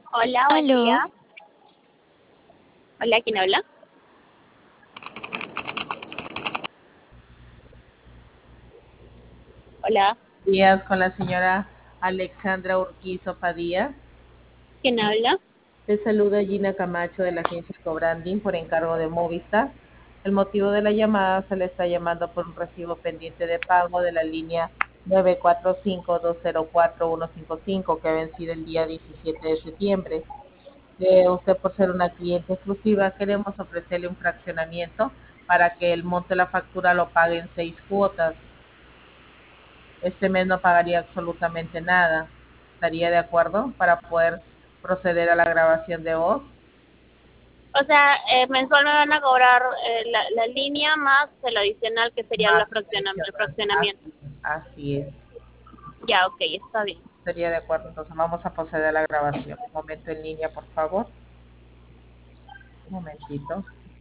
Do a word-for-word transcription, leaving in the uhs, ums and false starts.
Hola, buen Aló, día. Hola, ¿quién habla? Hola, Días con la señora Alexandra Urquizo Padilla. ¿quién habla? Te saluda Gina Camacho de la agencia Cobranding por encargo de Movistar. El motivo de la llamada se le está llamando por un recibo pendiente de pago de la línea nueve cuatro cinco dos cero cuatro uno cinco cinco que ha vencido el día diecisiete de septiembre. Eh, usted por ser una cliente exclusiva queremos ofrecerle un fraccionamiento para que el monto de la factura lo pague en seis cuotas. Este mes no pagaría absolutamente nada. ¿Estaría de acuerdo para poder proceder a la grabación de voz? O sea, eh, mensual me van a cobrar eh, la, la línea más el adicional que sería la Más fracciona- el adicional. fraccionamiento. Así, así es. Ya, ok, está bien. Estaría de acuerdo. Entonces vamos a proceder a la grabación. Un momento en línea, por favor. Un momentito.